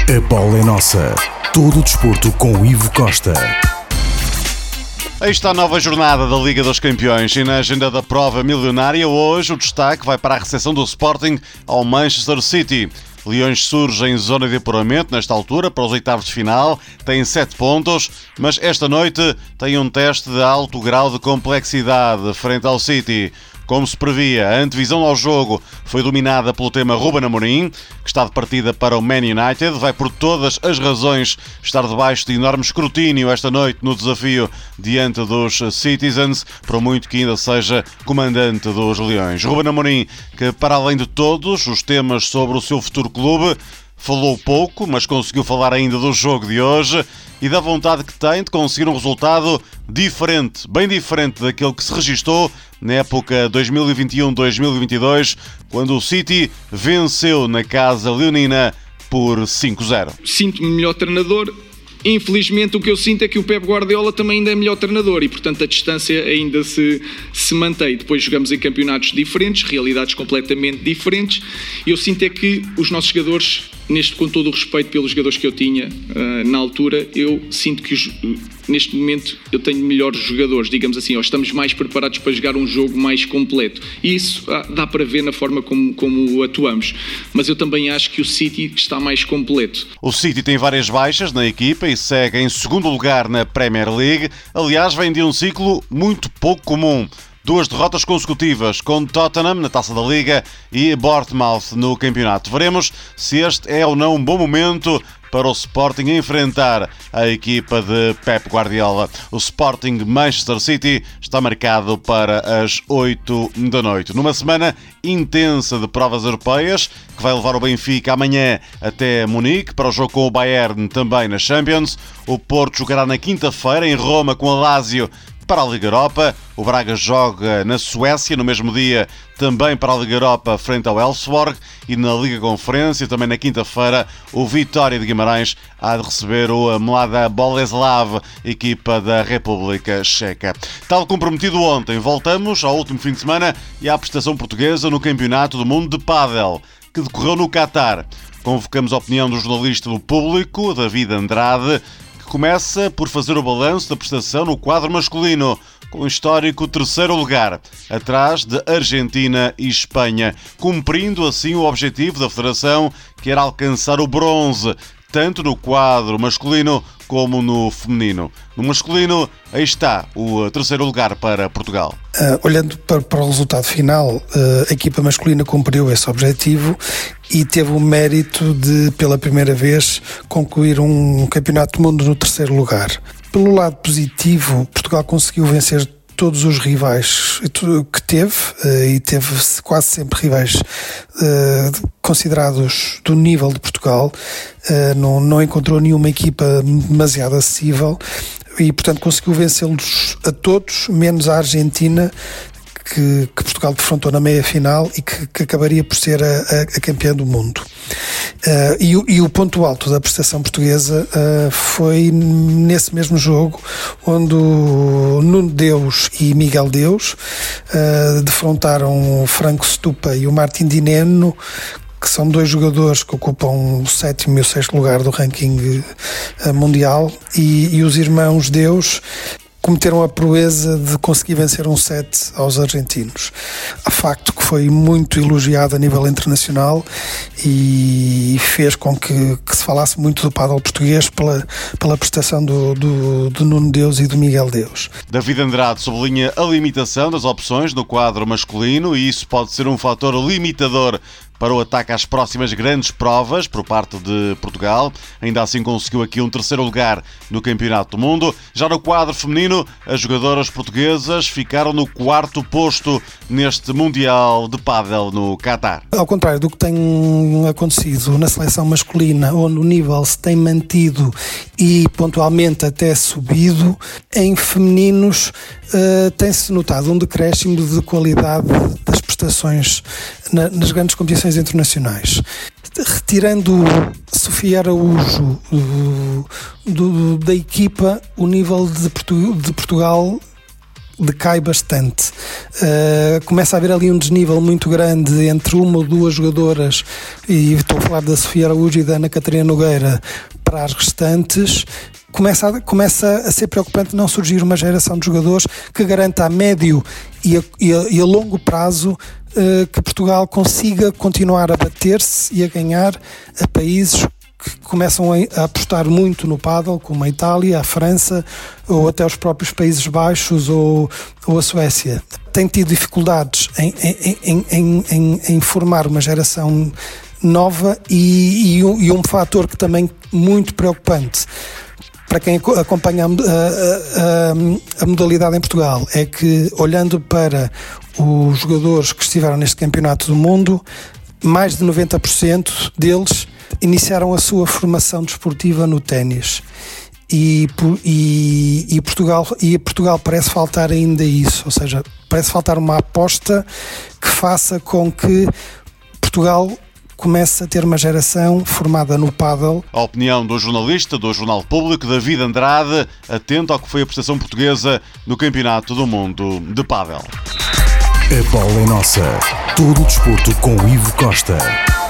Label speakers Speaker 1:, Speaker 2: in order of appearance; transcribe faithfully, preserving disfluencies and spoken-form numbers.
Speaker 1: A bola é nossa. Todo o desporto com Ivo Costa.
Speaker 2: Aí está a nova jornada da Liga dos Campeões e na agenda da prova milionária hoje o destaque vai para a recepção do Sporting ao Manchester City. Leões surgem em zona de apuramento nesta altura para os oitavos de final, têm sete pontos, mas esta noite tem um teste de alto grau de complexidade frente ao City. Como se previa, a antevisão ao jogo foi dominada pelo tema Ruben Amorim, que está de partida para o Man United. Vai por todas as razões estar debaixo de enorme escrutínio esta noite no desafio diante dos Citizens, por muito que ainda seja comandante dos Leões. Ruben Amorim, que para além de todos os temas sobre o seu futuro clube, falou pouco, mas conseguiu falar ainda do jogo de hoje e da vontade que tem de conseguir um resultado diferente, bem diferente daquele que se registou na época dois mil e vinte e um dois mil e vinte e dois, quando o City venceu na casa leonina por cinco a zero.
Speaker 3: Sinto-me melhor treinador. Infelizmente o que eu sinto é que o Pep Guardiola também ainda é melhor treinador e portanto a distância ainda se, se mantém. Depois jogamos em campeonatos diferentes, realidades completamente diferentes e eu sinto é que os nossos jogadores, neste, com todo o respeito pelos jogadores que eu tinha uh, na altura, eu sinto que os, neste momento eu tenho melhores jogadores, digamos assim, ou estamos mais preparados para jogar um jogo mais completo e isso ah, dá para ver na forma como, como atuamos, mas eu também acho que o City está mais completo.
Speaker 2: O City tem várias baixas na equipa e segue em segundo lugar na Premier League. Aliás, vem de um ciclo muito pouco comum. Duas derrotas consecutivas com Tottenham na Taça da Liga e Bournemouth no campeonato. Veremos se este é ou não um bom momento para o Sporting enfrentar a equipa de Pep Guardiola. O Sporting Manchester City está marcado para as oito da noite. Numa semana intensa de provas europeias, que vai levar o Benfica amanhã até Munique para o jogo com o Bayern também na Champions. O Porto jogará na quinta-feira em Roma com a Lazio para a Liga Europa. O Braga joga na Suécia no mesmo dia também para a Liga Europa frente ao Elfsborg e na Liga Conferência também na quinta-feira o Vitória de Guimarães há de receber o Mlada Boleslav, equipa da República Checa. Tal como prometido ontem, voltamos ao último fim de semana e à prestação portuguesa no Campeonato do Mundo de Pádel, que decorreu no Qatar. Convocamos a opinião do jornalista do Público, David Andrade, começa por fazer o balanço da prestação no quadro masculino, com o histórico terceiro lugar, atrás de Argentina e Espanha, cumprindo assim o objetivo da Federação, que era alcançar o bronze, tanto no quadro masculino como no feminino. No masculino, aí está o terceiro lugar para Portugal.
Speaker 4: Uh, olhando para, para o resultado final, uh, a equipa masculina cumpriu esse objetivo e teve o mérito de, pela primeira vez, concluir um campeonato do mundo no terceiro lugar. Pelo lado positivo, Portugal conseguiu vencer todos os rivais que teve, e teve quase sempre rivais uh, considerados do nível de Portugal, uh, não, não encontrou nenhuma equipa demasiado acessível e, portanto, conseguiu vencê-los a todos, menos a Argentina, que, que Portugal defrontou na meia-final e que, que acabaria por ser a, a, a campeã do mundo. Uh, e, o, e o ponto alto da prestação portuguesa uh, foi nesse mesmo jogo, onde o Nuno Deus e Miguel Deus uh, defrontaram o Franco Stupa e o Martin Dineno, que são dois jogadores que ocupam o sétimo e o sexto lugar do ranking uh, mundial, e, e os irmãos Deus cometeram a proeza de conseguir vencer um set aos argentinos. A facto que foi muito elogiado a nível internacional e fez com que, que se falasse muito do pádel português pela, pela prestação do, do, do Nuno Deus e do Miguel Deus.
Speaker 2: David Andrade sublinha a limitação das opções no quadro masculino e isso pode ser um fator limitador para o ataque às próximas grandes provas por parte de Portugal. Ainda assim conseguiu aqui um terceiro lugar no Campeonato do Mundo. Já no quadro feminino, as jogadoras portuguesas ficaram no quarto posto neste Mundial de Pádel no Qatar.
Speaker 4: Ao contrário do que tem acontecido na seleção masculina, onde o nível se tem mantido e pontualmente até subido, em femininos uh, tem-se notado um decréscimo de qualidade das prestações na, nas grandes competições internacionais. Retirando Sofia Araújo do, do, da equipa, o nível de, Portu, de Portugal decai bastante. uh, começa a haver ali um desnível muito grande entre uma ou duas jogadoras, e estou a falar da Sofia Araújo e da Ana Catarina Nogueira, para as restantes. Começa a, começa a ser preocupante não surgir uma geração de jogadores que garanta a médio e a, e a, e a longo prazo uh, que Portugal consiga continuar a bater-se e a ganhar a países que começam a apostar muito no pádel, como a Itália, a França ou até os próprios Países Baixos ou, ou a Suécia. Tem tido dificuldades em, em, em, em, em, em formar uma geração nova e, e, um, e um fator que também muito preocupante para quem acompanha a, a, a, a modalidade em Portugal é que, olhando para os jogadores que estiveram neste campeonato do mundo, mais de noventa por cento deles iniciaram a sua formação desportiva no ténis. E, e, e, Portugal, e Portugal parece faltar ainda isso, ou seja, parece faltar uma aposta que faça com que Portugal começa a ter uma geração formada no pádel.
Speaker 2: A opinião do jornalista do Jornal Público, David Andrade, atento ao que foi a prestação portuguesa no Campeonato do Mundo de Pádel.
Speaker 1: A bola é nossa. Todo o desporto com Ivo Costa.